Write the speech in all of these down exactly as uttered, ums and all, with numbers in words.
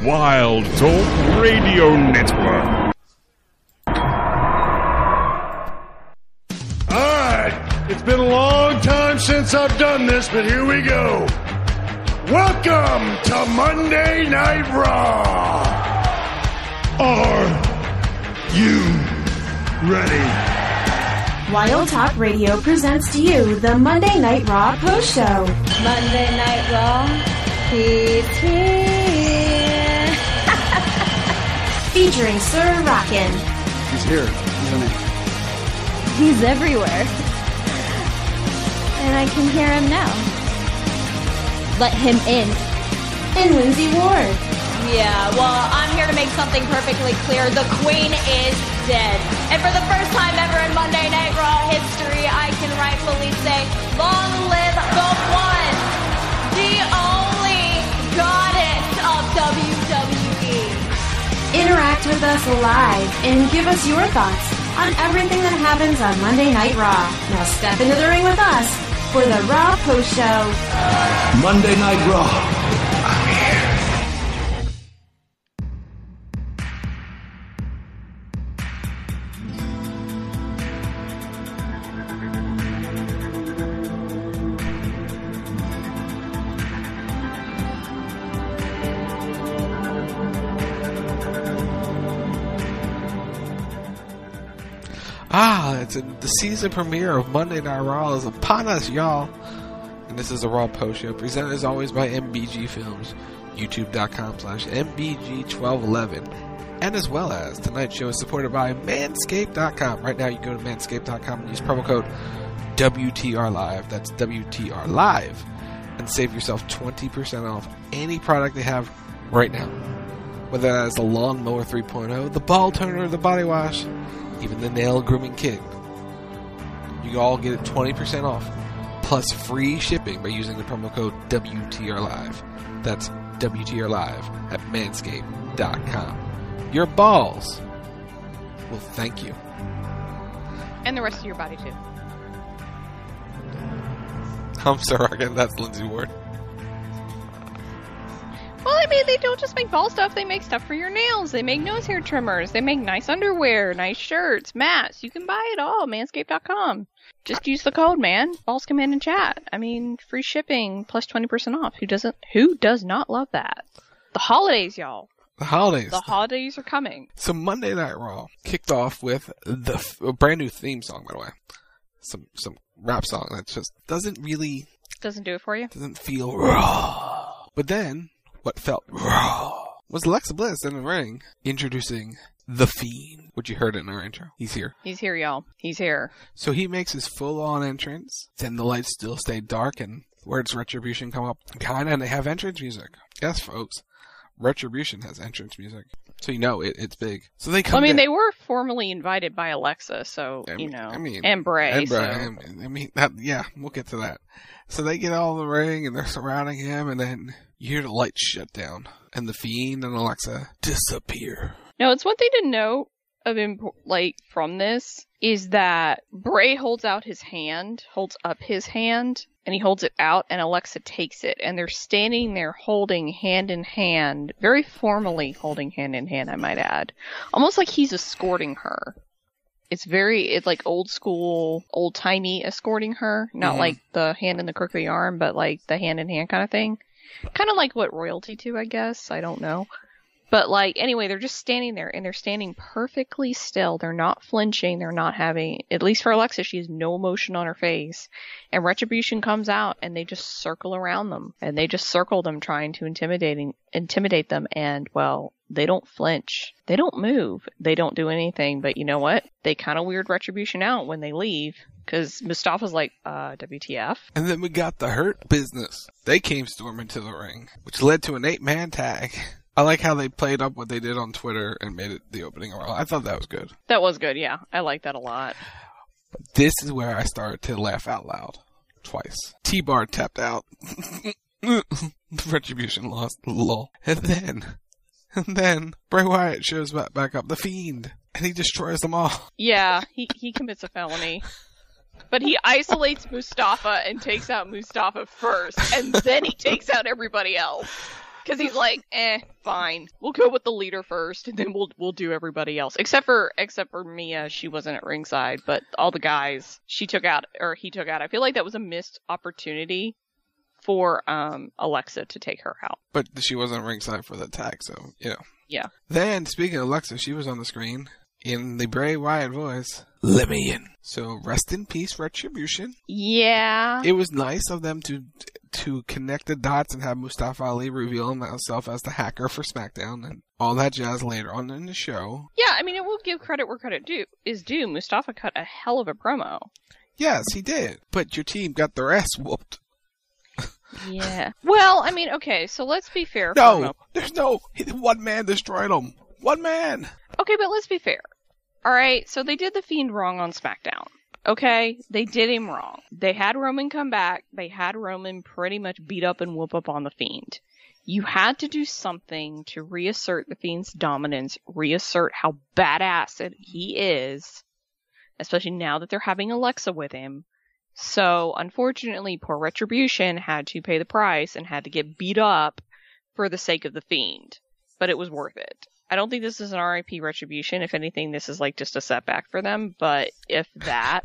Wild Talk Radio Network. Alright, it's been a long time since I've done this, but here we go. Welcome to Monday Night Raw. Are you ready? Wild Talk Radio presents to you the Monday Night Raw Post Show. Monday Night Raw, he's here. Featuring Sir Rockin'. He's here, isn't he? He's everywhere. And I can hear him now. Let him in. And Lindsay Ward. Yeah, well, I'm here to make something perfectly clear. The Queen is dead. And for the first time ever in Monday Night Raw history, I can rightfully say, long live the one, the only goddess of W W E. Interact with us live and give us your thoughts on everything that happens on Monday Night Raw. Now step into the ring with us for the Raw Post Show. Monday Night Raw. I'm here. Ah, it's a, the season premiere of Monday Night Raw is upon us, y'all. And this is a Raw Post Show, presented as always by M B G Films, youtube.com slash MBG1211. And as well as, tonight's show is supported by Manscaped dot com. Right now, you go to Manscaped dot com and use promo code W T R Live. That's W T R Live. And save yourself twenty percent off any product they have right now. Whether that is the Lawnmower three point oh, the Ball Toner, the Body Wash, even the Nail Grooming Kit. You all get it twenty percent off, plus free shipping by using the promo code W T R Live. That's W T R Live at Manscaped dot com. Your balls will thank you. And the rest of your body, too. I'm sorry, again, that's Lindsay Ward. Well, I mean, they don't just make ball stuff, they make stuff for your nails. They make nose hair trimmers. They make nice underwear, nice shirts, mats. You can buy it all, Manscaped dot com. Just use the code, man. Balls come in and chat. I mean, free shipping plus twenty percent off. Who doesn't, who does not love that? The holidays, y'all. The holidays. The holidays are coming. So Monday Night Raw kicked off with the a brand new theme song, by the way. Some some rap song that just doesn't really... Doesn't do it for you? Doesn't feel raw. But then... what felt raw was Alexa Bliss in the ring introducing The Fiend, which you heard in our intro. He's here. He's here, y'all. He's here. So he makes his full-on entrance. Then the lights still stay dark, and words Retribution come up kind of, and they have entrance music. Yes, folks. Retribution has entrance music. So you know it, it's big. So they come well, I mean, down. they were formally invited by Alexa, so, I mean, you know, I mean, and Bray. And Bray. So. I mean, that, yeah, we'll get to that. So they get all in the ring, and they're surrounding him, and then you hear the lights shut down, and the Fiend and Alexa disappear. Now, it's one thing to note of imp- like from this is that Bray holds out his hand, holds up his hand, and he holds it out, and Alexa takes it, and they're standing there holding hand in hand, very formally holding hand in hand, I might add, almost like he's escorting her. It's very, it's like old school, old timey escorting her, not mm-hmm. like the hand in the crook of the arm, but like the hand in hand kind of thing. Kind of like what royalty to, I guess. I don't know. But, like, anyway, they're just standing there, and they're standing perfectly still. They're not flinching. They're not having, at least for Alexa, she has no emotion on her face. And Retribution comes out, and they just circle around them. And they just circle them, trying to intimidating, intimidate them. And, well, they don't flinch. They don't move. They don't do anything. But you know what? They kind of weird Retribution out when they leave. Because Mustafa's like, uh, W T F? And then we got the Hurt Business. They came storming to the ring, which led to an eight-man tag. I like how they played up what they did on Twitter and made it the opening of Raw. I thought that was good. That was good, yeah. I like that a lot. But this is where I started to laugh out loud. Twice. T-Bar tapped out. Retribution lost. Lol. And then, and then, Bray Wyatt shows back, back up. The Fiend. And he destroys them all. Yeah, he, he commits a felony. But he isolates Mustafa and takes out Mustafa first, and then he takes out everybody else. Because he's like, eh, fine. We'll go with the leader first, and then we'll we'll do everybody else. Except for except for Mia, she wasn't at ringside, but all the guys she took out or he took out. I feel like that was a missed opportunity for um Alexa to take her out. But she wasn't ringside for the tag, so you know. Yeah. Then speaking of Alexa, she was on the screen in the Bray Wyatt voice. Let me in. So rest in peace, Retribution. Yeah. It was nice of them to to connect the dots and have Mustafa Ali reveal himself as the hacker for SmackDown and all that jazz later on in the show. Yeah, I mean, it will give credit where credit due is due. Mustafa cut a hell of a promo. Yes, he did. But your team got their ass whooped. Yeah. Well, I mean, okay, so let's be fair. No, there's no one man destroyed them. One man. Okay, but let's be fair. All right, so they did the Fiend wrong on SmackDown. Okay, they did him wrong. They had Roman come back. They had Roman pretty much beat up and whoop up on the Fiend. You had to do something to reassert the Fiend's dominance, reassert how badass it, he is, especially now that they're having Alexa with him. So, unfortunately, poor Retribution had to pay the price and had to get beat up for the sake of the Fiend. But it was worth it. I don't think this is an R I P Retribution. If anything, this is like just a setback for them. But if that...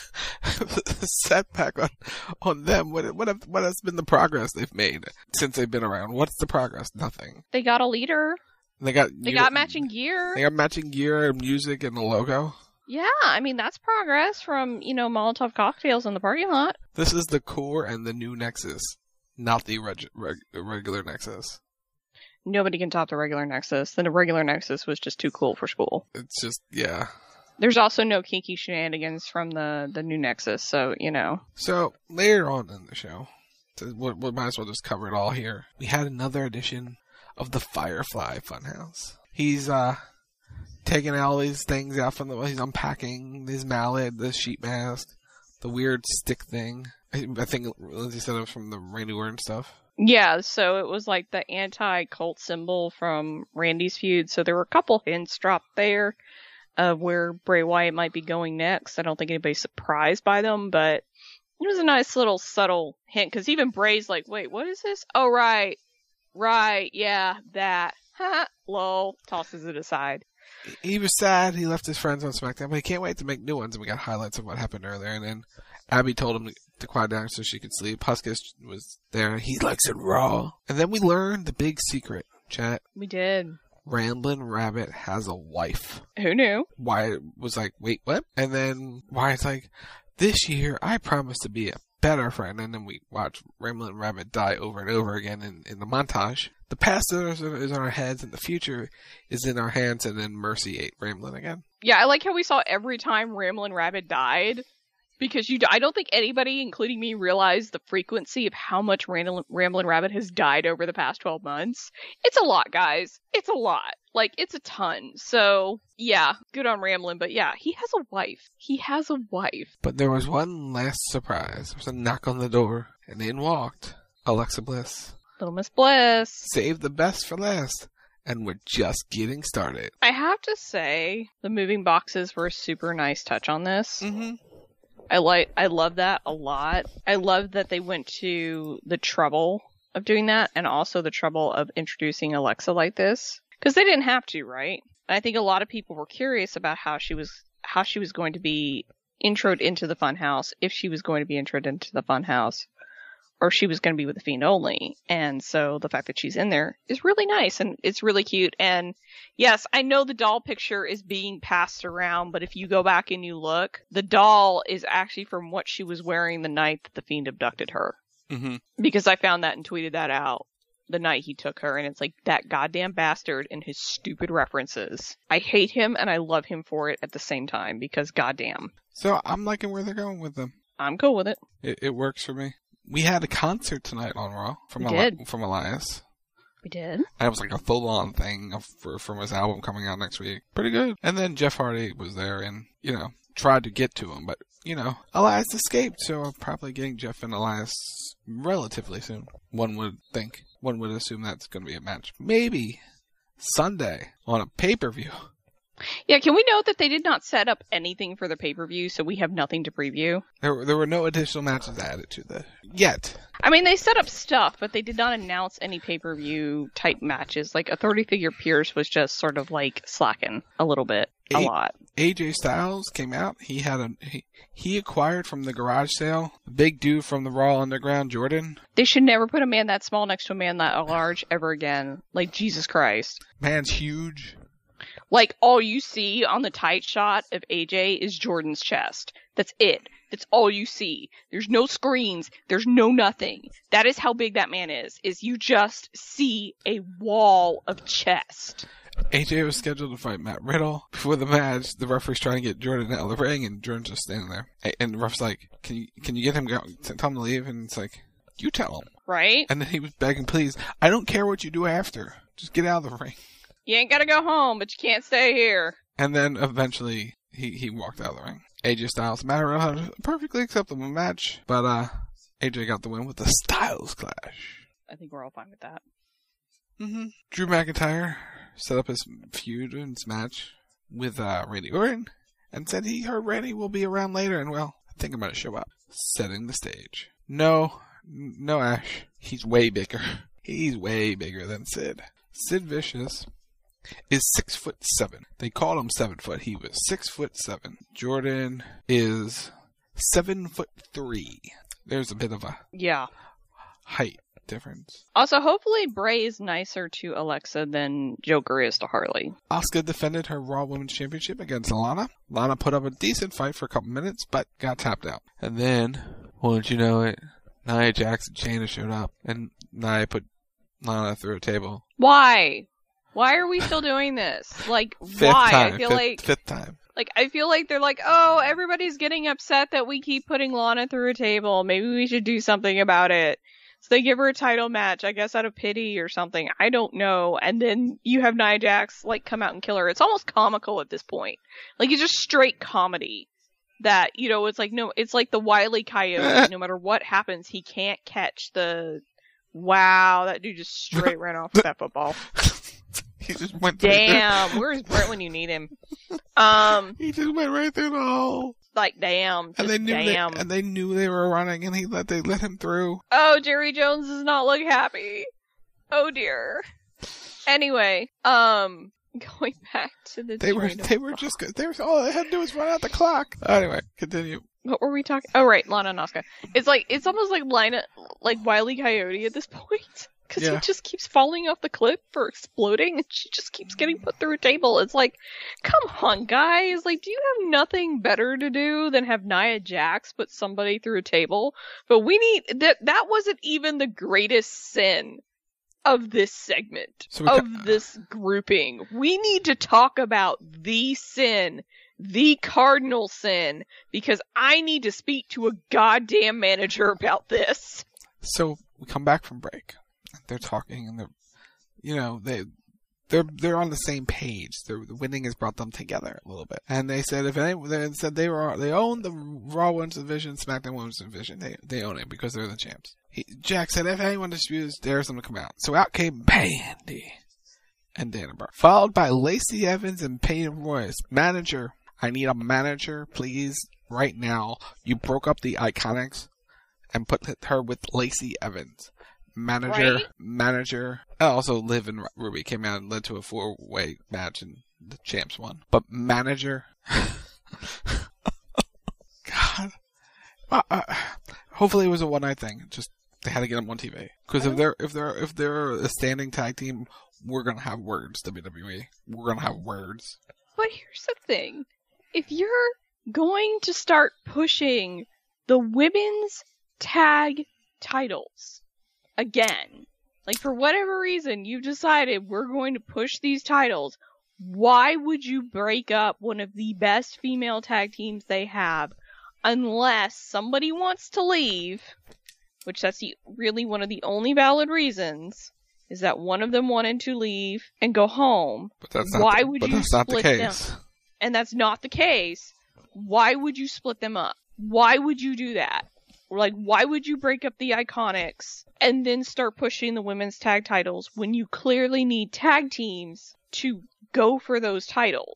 setback on, on them? What, what, have, what has been the progress they've made since they've been around? What's the progress? Nothing. They got a leader. They got They got matching gear. They got matching gear and music and the logo. Yeah, I mean, that's progress from, you know, Molotov cocktails in the parking lot. This is the core and the new Nexus, not the reg- reg- regular Nexus. Nobody can top the regular Nexus. The regular Nexus was just too cool for school. It's just, yeah. There's also no kinky shenanigans from the, the new Nexus, so, you know. So, later on in the show, we, we might as well just cover it all here. We had another edition of the Firefly Funhouse. He's, uh, taking all these things out from the, he's unpacking his mallet, the sheet mask, the weird stick thing. I, I think Lindsay said it was from the Randy Orton stuff. Yeah, so it was like the anti-cult symbol from Randy's feud. So there were a couple hints dropped there of where Bray Wyatt might be going next. I don't think anybody's surprised by them, but it was a nice little subtle hint. Because even Bray's like, wait, what is this? Oh, right. Right, yeah, that. Ha, lol, tosses it aside. He was sad. He left his friends on SmackDown, but he can't wait to make new ones. And we got highlights of what happened earlier. And then Abby told him to, to quiet down so she could sleep. Huskus was there. He likes it raw. And then we learned the big secret, chat. We did. Ramblin' Rabbit has a wife. Who knew? Wyatt was like, wait, what? And then Wyatt's like, this year I promise to be a better friend. And then we watch Ramblin' Rabbit die over and over again in, in the montage. The past is in our heads and the future is in our hands, and then Mercy ate Ramblin' again. Yeah, I like how we saw every time Ramblin' Rabbit died, because you, I don't think anybody, including me, realized the frequency of how much Ramblin', Ramblin' Rabbit has died over the past twelve months. It's a lot, guys. It's a lot. Like, it's a ton. So, yeah, good on Ramblin', but yeah, he has a wife. He has a wife. But there was one last surprise. There was a knock on the door, and in walked Alexa Bliss. Little Miss Bliss. Saved the best for last. And we're just getting started. I have to say, the moving boxes were a super nice touch on this. Mm-hmm. I like, I love that a lot. I love that they went to the trouble of doing that, and also the trouble of introducing Alexa like this. Because they didn't have to, right? I think a lot of people were curious about how she was, how she was going to be introed into the Funhouse, if she was going to be introed into the Funhouse, or she was going to be with the Fiend only. And so the fact that she's in there is really nice, and it's really cute. And yes, I know the doll picture is being passed around, but if you go back and you look, the doll is actually from what she was wearing the night that the Fiend abducted her. Mm-hmm. Because I found that and tweeted that out the night he took her, and it's like, that goddamn bastard and his stupid references. I hate him and I love him for it at the same time, because goddamn. So I'm liking where they're going with them. I'm cool with it. It, it works for me. We had a concert tonight on Raw from, We Eli- did. from Elias. We did. And it was like a full-on thing of, for, from his album coming out next week. Pretty good. And then Jeff Hardy was there and, you know, tried to get to him. But, you know, Elias escaped, so I'm probably getting Jeff and Elias relatively soon. One would think. One would assume that's going to be a match. Maybe Sunday on a pay-per-view. Yeah, can we note that they did not set up anything for the pay-per-view, so we have nothing to preview? There were, there were no additional matches added to the yet. I mean, they set up stuff, but they did not announce any pay-per-view type matches. Like, a thirty-figure Pierce was just sort of, like, slacking a little bit. A, a lot. A J Styles came out. He had a he, he acquired from the garage sale a big dude from the Raw Underground, Jordan. They should never put a man that small next to a man that large ever again. Like, Jesus Christ. Man's huge. Like, all you see on the tight shot of A J is Jordan's chest. That's it. That's all you see. There's no screens. There's no nothing. That is how big that man is, is you just see a wall of chest. A J was scheduled to fight Matt Riddle. Before the match, the referee's trying to get Jordan out of the ring, and Jordan's just standing there. And the ref's like, can you, can you get him go? Tell him to leave? And it's like, you tell him. Right? And then he was begging, please, I don't care what you do after. Just get out of the ring. You ain't gotta go home, but you can't stay here. And then eventually he, he walked out of the ring. A J Styles, Matt Riddle had a perfectly acceptable match, but uh, A J got the win with the Styles Clash. I think we're all fine with that. Mm-hmm. Drew McIntyre set up his feud and his match with uh, Randy Orton and said he heard Randy will be around later, and well, I think I'm going to show up. Setting the stage. No, no Ash. He's way bigger. He's way bigger than Sid. Sid Vicious is six foot seven. They called him seven foot. He was six foot seven. Jordan is seven foot three. There's a bit of a yeah height difference. Also, hopefully Bray is nicer to Alexa than Joker is to Harley. Asuka defended her Raw Women's Championship against Lana. Lana put up a decent fight for a couple minutes, but got tapped out. And then, wouldn't you know it, Nia Jax and Shayna showed up, and Nia put Lana through a table. Why? Why are we still doing this? Like, Fifth why? time. I feel Fifth, like fifth time. Like, I feel like they're like, oh, everybody's getting upset that we keep putting Lana through a table. Maybe we should do something about it. So they give her a title match, I guess out of pity or something. I don't know. And then you have Nia Jax, like, come out and kill her. It's almost comical at this point. Like, it's just straight comedy. That, you know, it's like, no, it's like the Wile E. Coyote. No matter what happens, he can't catch the, wow, that dude just straight ran off that football. He just went damn, through. Where's Brett when you need him? Um, he just went right through the hole. Like, damn, and they knew damn. They, and they knew they were running, and he let they let him through. Oh, Jerry Jones does not look happy. Oh dear. Anyway, um, going back to the. They were they were just they were all they had to do was run out the clock. Anyway, continue. What were we talking? Oh, right, Lana and Asuka. It's like it's almost like Lana, like Wile E. Coyote at this point. Because yeah. he just keeps falling off the cliff for exploding, and she just keeps getting put through a table. It's like, come on, guys. Like, do you have nothing better to do than have Nia Jax put somebody through a table? But we need... That That wasn't even the greatest sin of this segment, so of ca- this grouping. We need to talk about the sin, the cardinal sin, because I need to speak to a goddamn manager about this. So, we come back from break. They're talking, and they're, you know, they, they're they're on the same page. They're, the winning has brought them together a little bit. And they said if any, they said they were they own the Raw Women's Division, SmackDown Women's Division. They they own it because they're the champs. He, Jack said if anyone disputes, dares them to come out. So out came Bandy and Dana Brooke, followed by Lacey Evans and Peyton Royce. Manager, I need a manager, please, right now. You broke up the Iconics and put her with Lacey Evans. Manager, right? manager. Also, Liv and Ruby came out and led to a four-way match, and the champs won. But manager, God. Uh, uh, hopefully, it was a one-night thing. Just they had to get them on T V. Because if they're if they're if they're a standing tag team, we're gonna have words. W W E, we're gonna have words. But here's the thing: if you're going to start pushing the women's tag titles. Again, like for whatever reason you've decided we're going to push these titles, why would you break up one of the best female tag teams they have unless somebody wants to leave, which that's the, really one of the only valid reasons, is that one of them wanted to leave and go home. But that's not why the, would but you that's not split the case. them? And that's not the case. Why would you split them up? Why would you do that? Like, why would you break up the Iconics and then start pushing the women's tag titles when you clearly need tag teams to go for those titles?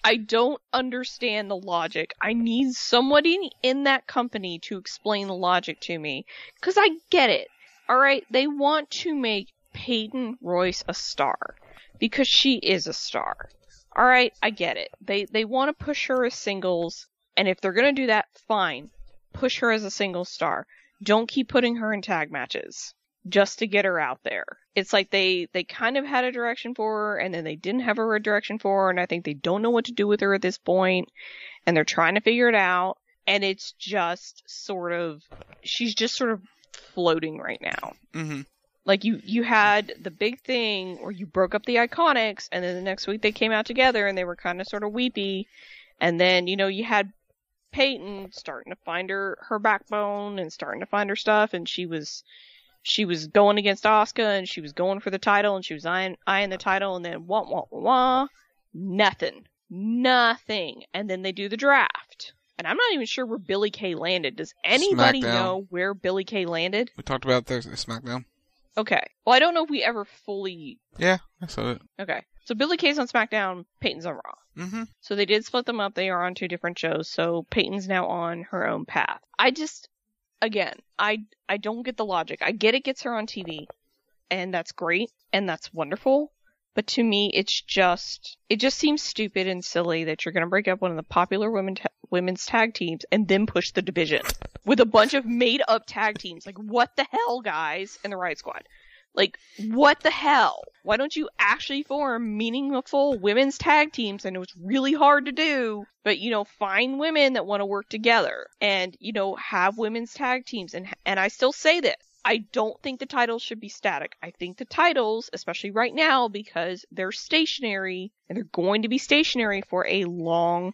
I don't understand the logic. I need somebody in that company to explain the logic to me. Because I get it. Alright, they want to make Peyton Royce a star. Because she is a star. Alright, I get it. They they want to push her as singles. And if they're going to do that, fine. Push her as a single star. Don't keep putting her in tag matches. Just to get her out there. It's like they, they kind of had a direction for her, and then they didn't have a direction for her, and I think they don't know what to do with her at this point, and they're trying to figure it out, and it's just sort of, she's just sort of floating right now. Mm-hmm. Like, you, you had the big thing where you broke up the Iconics, and then the next week they came out together, and they were kind of sort of weepy, and then, you know, you had Peyton starting to find her, her backbone, and starting to find her stuff, and she was... She was going against Asuka, and she was going for the title, and she was eyeing, eyeing the title, and then wah, wah, wah, wah, nothing. Nothing. And then they do the draft. And I'm not even sure where Billie Kay landed. Does anybody SmackDown. know where Billie Kay landed? We talked about it Thursday, SmackDown. Okay. Well, I don't know if we ever fully... Yeah, I saw it. Okay. So Billie Kay's on SmackDown, Peyton's on Raw. Mm-hmm. So they did split them up. They are on two different shows, so Peyton's now on her own path. I just... Again, I, I don't get the logic. I get it gets her on T V, and that's great, and that's wonderful, but to me, it's just, it just seems stupid and silly that you're going to break up one of the popular women ta- women's tag teams and then push the division with a bunch of made-up tag teams. Like, what the hell, guys, in the Riot Squad? Like, what the hell? Why don't you actually form meaningful women's tag teams? I know it's really hard to do, but, you know, find women that want to work together and, you know, have women's tag teams. And, and I still say this. I don't think the titles should be static. I think the titles, especially right now, because they're stationary and they're going to be stationary for a long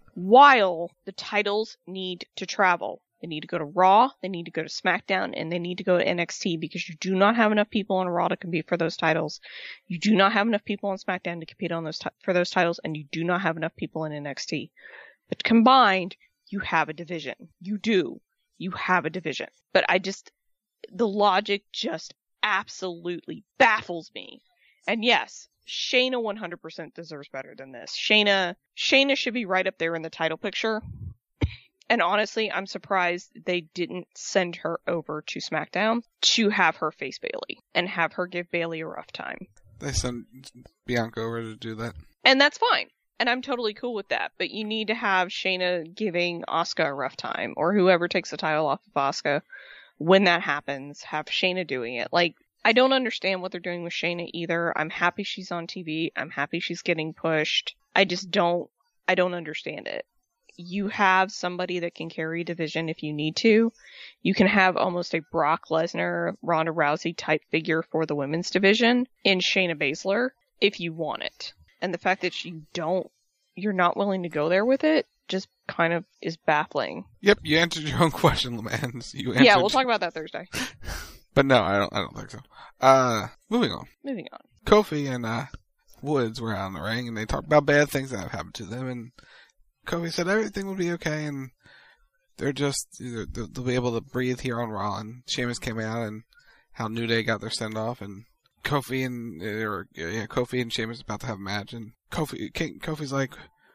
while, the titles need to travel. They need to go to Raw, they need to go to SmackDown, and they need to go to N X T because you do not have enough people on Raw to compete for those titles. You do not have enough people on SmackDown to compete on those t- for those titles, and you do not have enough people in N X T. But combined, you have a division. You do. You have a division. But I just, the logic just absolutely baffles me. And yes, Shayna one hundred percent deserves better than this. Shayna, Shayna should be right up there in the title picture. And honestly, I'm surprised they didn't send her over to SmackDown to have her face Bayley and have her give Bayley a rough time. They sent Bianca over to do that. And that's fine. And I'm totally cool with that. But you need to have Shayna giving Asuka a rough time, or whoever takes the title off of Asuka. When that happens, have Shayna doing it. Like, I don't understand what they're doing with Shayna either. I'm happy she's on T V. I'm happy she's getting pushed. I just don't, I don't understand it. You have somebody that can carry a division if you need to. You can have almost a Brock Lesnar, Ronda Rousey type figure for the women's division in Shayna Baszler if you want it. And the fact that you don't, you're not willing to go there with it just kind of is baffling. Yep, you answered your own question, Lamans. You answered... Yeah, we'll talk about that Thursday. But no, I don't I don't think so. Uh, moving on. Moving on. Kofi and uh, Woods were out in the ring, and they talked about bad things that have happened to them, and Kofi said everything will be okay, and they're just, they'll, they'll be able to breathe here on Raw. And Sheamus came out, and how New Day got their send-off, and Kofi and, or, yeah, Kofi and Sheamus about to have a match, and Kofi, King, Kofi's like,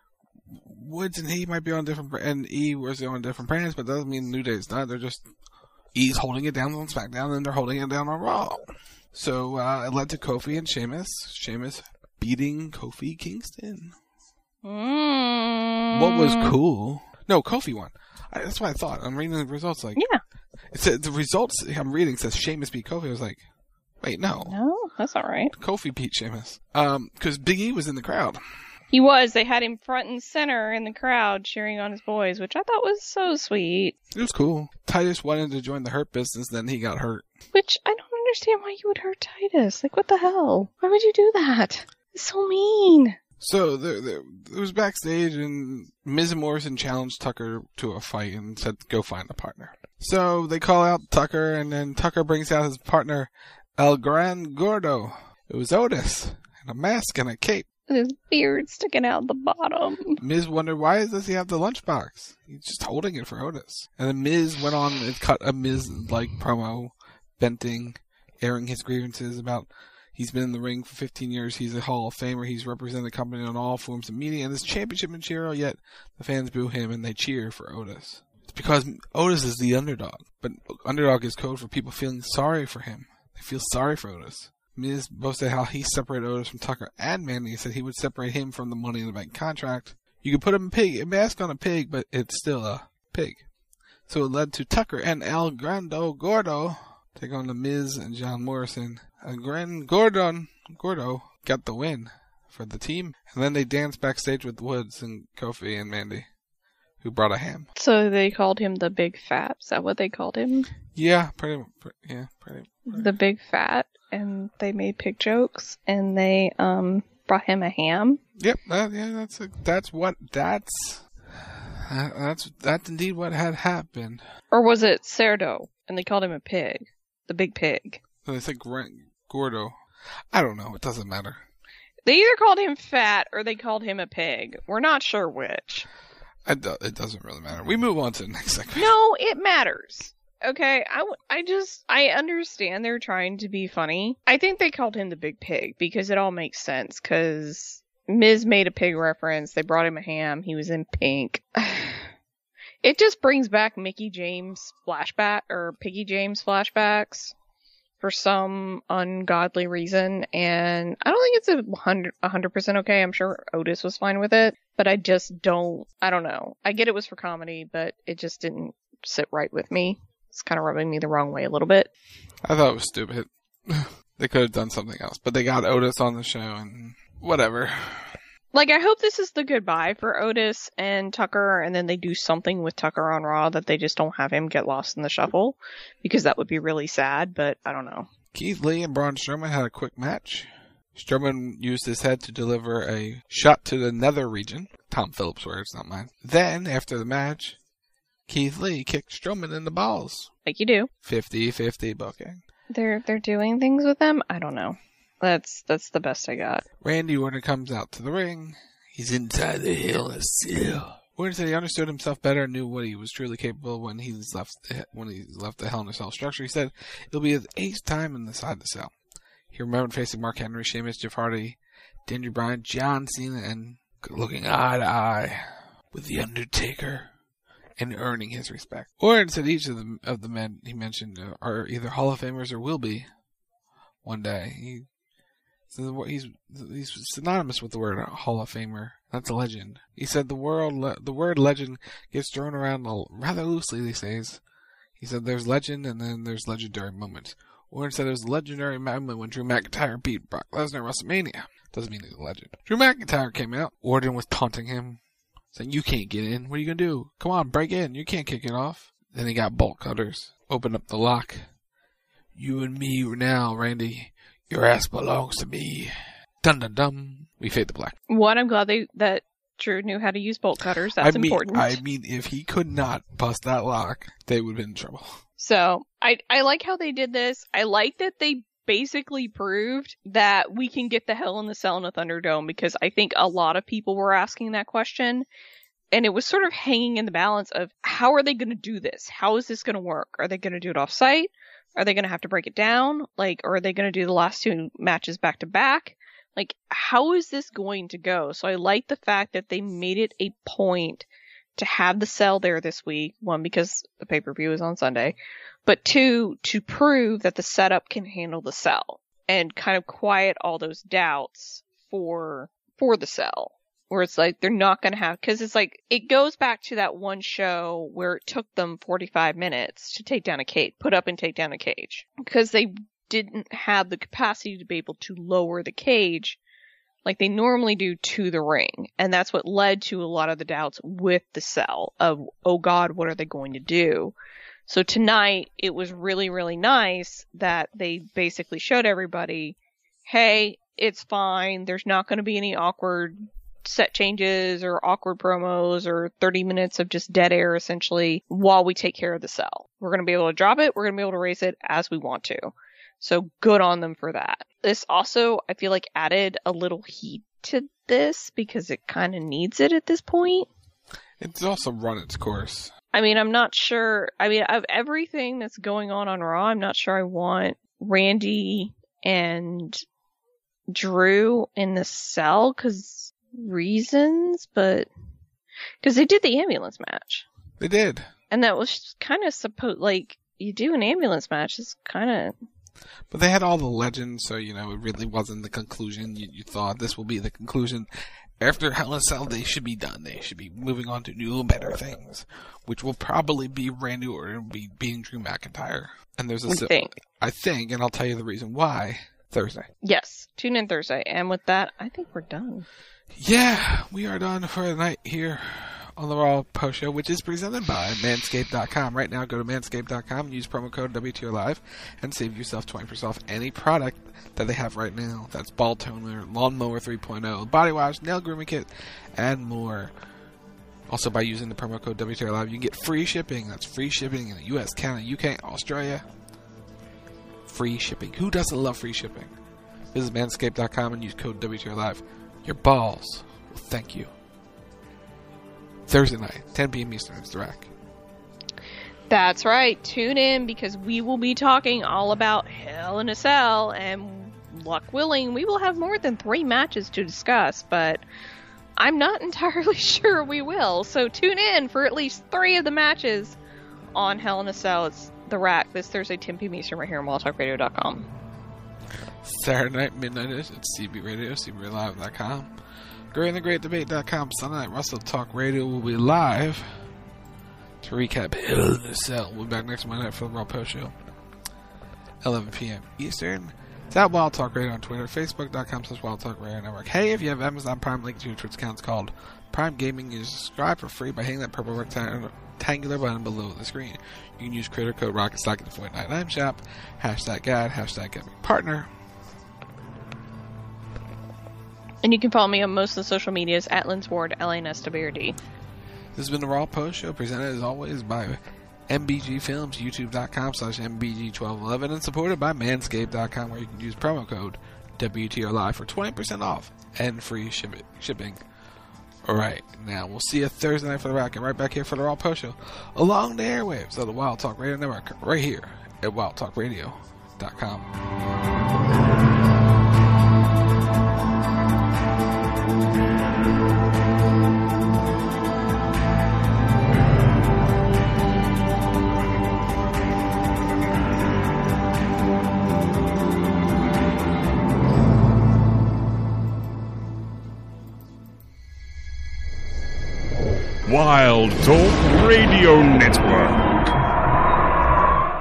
Woods and he might be on different, and E was on different brands, but that doesn't mean New Day's not. They're just, E's holding it down on SmackDown, and they're holding it down on Raw. So, uh, it led to Kofi and Sheamus. Sheamus beating Kofi Kingston. Mm. What was cool? No, Kofi won. I, that's what I thought. I'm reading the results like... Yeah. It said, the results I'm reading says Sheamus beat Kofi. I was like, wait, no. No, that's alright. Kofi beat Sheamus. Um, because Big E was in the crowd. He was. They had him front and center in the crowd cheering on his boys, which I thought was so sweet. It was cool. Titus wanted to join the Hurt Business, then he got hurt. Which, I don't understand why you would hurt Titus. Like, what the hell? Why would you do that? It's so mean. So, there, there, it was backstage, and Miz and Morrison challenged Tucker to a fight and said, go find a partner. So, they call out Tucker, and then Tucker brings out his partner, El Gran Gordo. It was Otis, and a mask and a cape. With his beard sticking out the bottom. Miz wondered, why does he have the lunchbox? He's just holding it for Otis. And then Miz went on and cut a Miz-like promo, venting, airing his grievances about He's been in the ring for fifteen years. He's a Hall of Famer. He's represented the company on all forms of media and is championship material, yet the fans boo him and they cheer for Otis. It's because Otis is the underdog. But underdog is code for people feeling sorry for him. They feel sorry for Otis. Miz boasted how he separated Otis from Tucker and Mandy. He said he would separate him from the Money in the Bank contract. You could put him a pig, a mask on a pig, but it's still a pig. So it led to Tucker and El Grande Gordo take on the Miz and John Morrison. El Gran Gordon Gordo got the win for the team. And then they danced backstage with Woods and Kofi and Mandy, who brought a ham. So they called him the Big Fat. Is that what they called him? Yeah, pretty. pretty yeah, pretty, pretty. The Big Fat, and they made pig jokes, and they um brought him a ham. Yep. That, yeah, that's a, that's what that's uh, that's that's indeed what had happened. Or was it Cerdo, and they called him a pig, the Big Pig? So they said Gran Gordo. I don't know. It doesn't matter. They either called him fat or they called him a pig. We're not sure which. I do, it doesn't really matter. We move on to the next segment. No, it matters. Okay, I, I just, I understand they're trying to be funny. I think they called him the Big Pig because it all makes sense, because Miz made a pig reference, they brought him a ham, he was in pink. It just brings back Mickey James flashback, or Piggy James flashbacks for some ungodly reason, and I don't think it's a hundred, a hundred percent okay. I'm sure Otis was fine with it, but I just don't, I don't know. I get it was for comedy, but it just didn't sit right with me. It's kind of rubbing me the wrong way a little bit. I thought it was stupid. They could have done something else, but they got Otis on the show and whatever. Like, I hope this is the goodbye for Otis and Tucker, and then they do something with Tucker on Raw that they just don't have him get lost in the shuffle, because that would be really sad, but I don't know. Keith Lee and Braun Strowman had a quick match. Strowman used his head to deliver a shot to the nether region. Tom Phillips' words, not mine. Then, after the match, Keith Lee kicked Strowman in the balls. Like you do. fifty-fifty booking. They're they're doing things with them? I don't know. That's that's the best I got. Randy Orton comes out to the ring. He's inside the Hell in a Cell. Orton said he understood himself better and knew what he was truly capable of when he left the, when he left the Hell in a Cell structure. He said it'll be his eighth time inside the cell. He remembered facing Mark Henry, Sheamus, Jeff Hardy, Daniel Bryan, John Cena, and looking eye to eye with The Undertaker and earning his respect. Orton said each of the of the men he mentioned are either Hall of Famers or will be one day. He So he's he's synonymous with the word Hall of Famer. That's a legend. He said the world the word legend gets thrown around rather loosely these days. He said there's legend and then there's legendary moments. Orton said it was a legendary moment when Drew McIntyre beat Brock Lesnar at WrestleMania. Doesn't mean he's a legend. Drew McIntyre came out. Orton was taunting him, saying, "You can't get in. What are you gonna do? Come on, break in. You can't kick it off." Then he got bolt cutters. Opened up the lock. You and me now, Randy. Your ass belongs to me. Dun dun dun. We fade to black. One, I'm glad they, that Drew knew how to use bolt cutters. That's I mean, important. I mean, if he could not bust that lock, they would have been in trouble. So, I, I like how they did this. I like that they basically proved that we can get the Hell in the Cell in a Thunderdome, because I think a lot of people were asking that question. And it was sort of hanging in the balance of, how are they going to do this? How is this going to work? Are they going to do it off site? Are they going to have to break it down? Like, or are they going to do the last two matches back to back? Like, how is this going to go? So I like the fact that they made it a point to have the cell there this week. One, because the pay-per-view is on Sunday. But two, to prove that the setup can handle the cell. And kind of quiet all those doubts for, for the cell. Where it's like, they're not going to have, because it's like, it goes back to that one show where it took them forty-five minutes to take down a cage, put up and take down a cage. Because they didn't have the capacity to be able to lower the cage like they normally do to the ring. And that's what led to a lot of the doubts with the cell of, oh God, what are they going to do? So tonight, it was really, really nice that they basically showed everybody, hey, it's fine. There's not going to be any awkward set changes or awkward promos or thirty minutes of just dead air essentially while we take care of the cell. We're going to be able to drop it. We're going to be able to raise it as we want to. So good on them for that. This also, I feel like, added a little heat to this because it kind of needs it at this point. It's also run its course. I mean, I'm not sure. I mean, of everything that's going on on Raw, I'm not sure I want Randy and Drew in the cell because reasons, but because they did the ambulance match. They did. And that was kind of supposed, like, you do an ambulance match, it's kind of... But they had all the legends, so, you know, it really wasn't the conclusion. You, you thought this will be the conclusion. After Hell in a Cell, they should be done. They should be moving on to new and better things, which will probably be Randy Orton be beating Drew McIntyre. And there's a... I think. I think, and I'll tell you the reason why, Thursday. Yes, tune in Thursday. And with that, I think we're done. Yeah, we are done for the night here on the Raw Post Show, which is presented by Manscaped dot com. Right now, go to Manscaped dot com and use promo code W T O Live and save yourself twenty percent off any product that they have right now. That's Ball Toner, Lawnmower three point oh, Body Wash, Nail Grooming Kit, and more. Also, by using the promo code W T O Live, you can get free shipping. That's free shipping in the U S, Canada, U K, Australia. Free shipping. Who doesn't love free shipping? Visit Manscaped dot com and use code W T O Live. Your balls will thank you. Thursday night, ten p.m. Eastern, it's The Rack. That's right. Tune in because we will be talking all about Hell in a Cell, and luck willing, we will have more than three matches to discuss, but I'm not entirely sure we will. So tune in for at least three of the matches on Hell in a Cell. It's The Rack this Thursday, ten p.m. Eastern, right here on wild talk radio dot com. Saturday night, midnight is at C B Radio, C B Radio Live dot com. Great and the Great Debate dot com. Sunday night, Russell Talk Radio will be live to recap Hell in a Cell. We'll be back next Monday night for the Raw Post Show, eleven p.m. Eastern. It's at Wild Talk Radio on Twitter, Facebook dot com slash Wild Talk Radio Network. Hey, if you have Amazon Prime, link to your Twitch account. It's called Prime Gaming. You subscribe for free by hitting that purple rectangular button below the screen. You can use creator code ROCKETSTOCK at the four ninety-nine shop. Hashtag guide, hashtag gaming partner. And you can follow me on most of the social medias at Lins Ward, L A N S W R D. This has been the Raw Post Show, presented as always by M B G Films, YouTube dot com slash M B G twelve eleven, and supported by Manscaped dot com, where you can use promo code W T O Live for twenty percent off and free ship shipping. Alright, now we'll see you Thursday night for the Rack, and right back here for the Raw Post Show, along the airwaves of the Wild Talk Radio Network, right here at wild talk radio dot com. Wild Talk Radio Network.